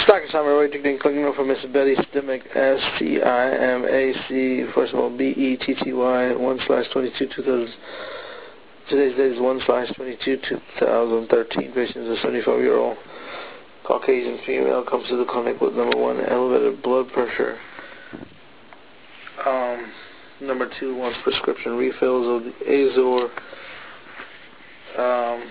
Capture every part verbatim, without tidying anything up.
Doctor Simon Roy, clicking for Miss Betty Stimac, S T I M A C, first of all, B E T T Y, one slash twenty-two, two thousand. Today's date is one slash twenty-two, two thousand thirteen. Patient is a seventy-five-year-old Caucasian female, comes to the clinic with number one, elevated blood pressure. Um, number two, wants prescription refills of the Azor. Um,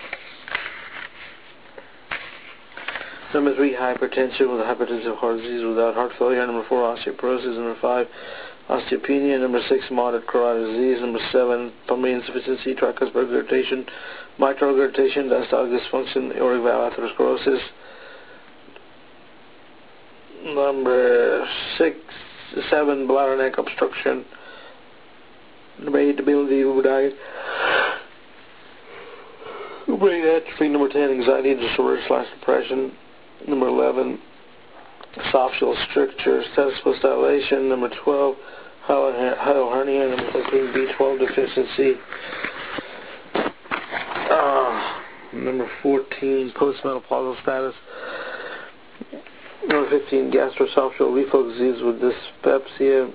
Number three, hypertension with hypertensive heart disease without heart failure. Number four, osteoporosis. Number five, osteopenia. Number six, moderate carotid disease. Number seven, pulmonary insufficiency, tricuspid regurgitation, mitral regurgitation, diastolic dysfunction, aortic valve atherosclerosis. Number six, seven, bladder neck obstruction. Number eight, debility who died. Brain atrophy. Number ten, anxiety disorder slash depression. Number eleven, esophageal stricture, stethoscope dilation. Number twelve, hiatal hernia. Number thirteen, B twelve deficiency. Uh, number fourteen, postmenopausal status. Number fifteen, gastroesophageal reflux disease with dyspepsia.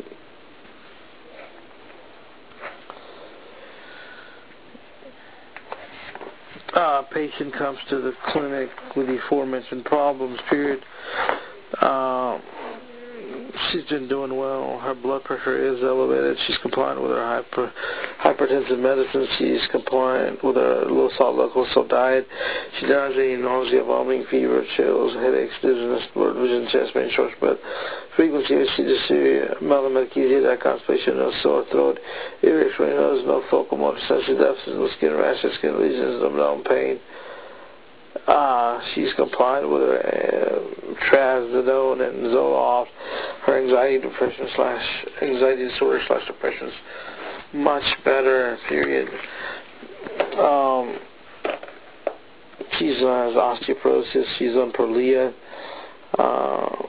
Uh, patient comes to the clinic with the aforementioned problems, period. Uh, she's been doing well. Her blood pressure is elevated. She's compliant with her hyper, hypertensive medicine. She's compliant with her low salt, low cholesterol diet. She doesn't have any nausea, vomiting, fever, chills, headaches, dizziness, blurred vision, chest pain, short breath, frequency of dysuria, melanomachiasia, constipation, no sore throat, irritable nose, no focal motor sensory deficits, no skin rashes, skin lesions, no abdominal pain. Uh, she's compliant with her uh, trazodone and Zoloft. Her anxiety depression slash anxiety disorder slash depression is much better, period. Um, she has osteoporosis. She's on Prolia. Uh,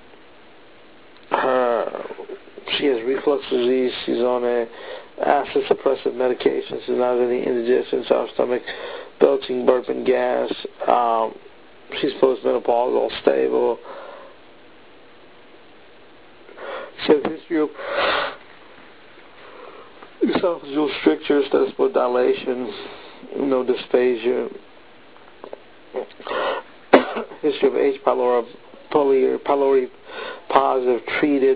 her, she has reflux disease. She's on a acid suppressive medication. She's not any indigestion, soft stomach, belching, burping, gas. Um, she's postmenopausal, stable. She has a history of esophageal stricture, stethoscope dilation, no dysphagia. History of H. pylori, pylori, pylori positive, treated.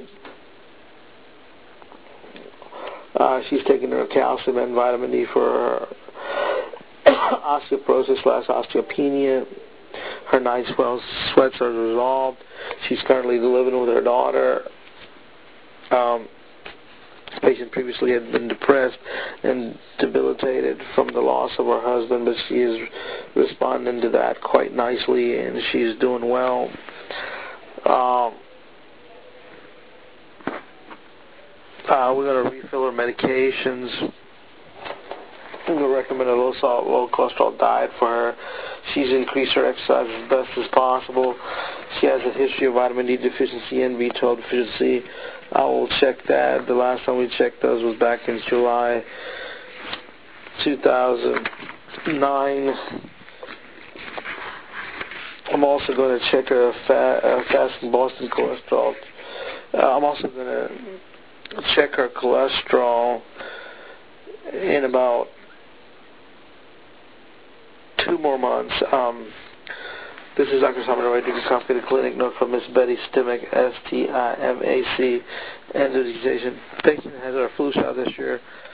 Uh, she's taking her calcium and vitamin D for her osteoporosis slash osteopenia. Her night sweats are resolved. She's currently living with her daughter. Um, this patient previously had been depressed and debilitated from the loss of her husband, but she is responding to that quite nicely, and she's doing well. Um, uh, we're going to refill her medications. I'm going to recommend a low salt, low cholesterol diet for her. She's increased her exercise as best as possible. She has a history of vitamin D deficiency and B twelve deficiency. I will check that. The last time we checked those was back in July two thousand nine. I'm also going to check her fat, uh, fasting Boston cholesterol. Uh, I'm also going to check her cholesterol in about two more months. Um, this is Doctor Simon Roy, doing Coffee at the Clinic. Note from Miss Betty Stimac, S T I M A C, end of the patient has our flu shot this year.